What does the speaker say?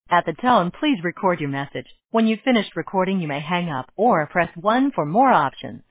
At the tone, please record your message. When you've finished recording, you may hang up or press 1 for more options.